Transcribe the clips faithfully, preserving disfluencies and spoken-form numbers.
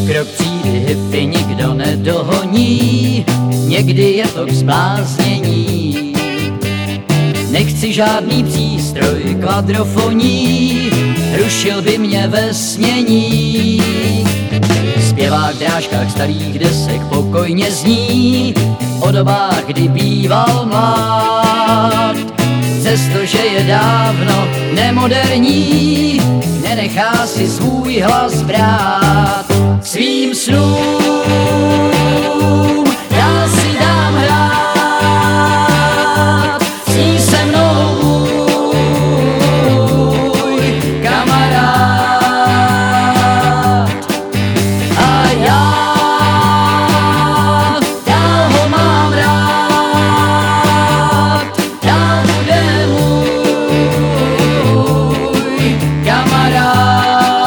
Pokrok třídy hippy nikdo nedohoní, někdy je to k zbláznění. Nechci žádný přístroj kvadrofoní, rušil by mě ve snění. Zpěvák v drážkách starých desek pokojně zní o dobách, kdy býval mlád. Přestože je dávno nemoderní, nenechá si svůj hlas brát. Svým snům já si dám hrát, sní se mnou můj kamarád. A já, já ho mám rád, dál bude můj kamarád.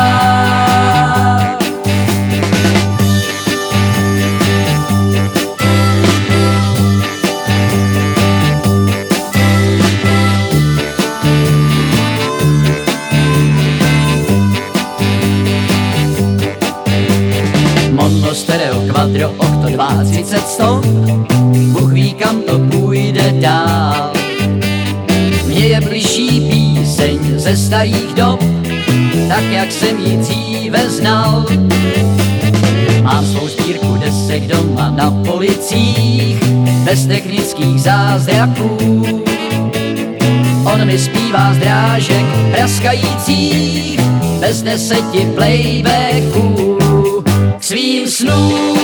Mono, stereo, quadro, okto, dva, třicet, sto, Bůh ví, kam to půjde dál. Mně je bližší píseň ze starých dob, tak jak jsem ji dříve znal. Mám svou sbírku desek doma na policích, bez technických zázraků. On mi zpívá z drážek praskajících, bez deseti playbacků. K svým snům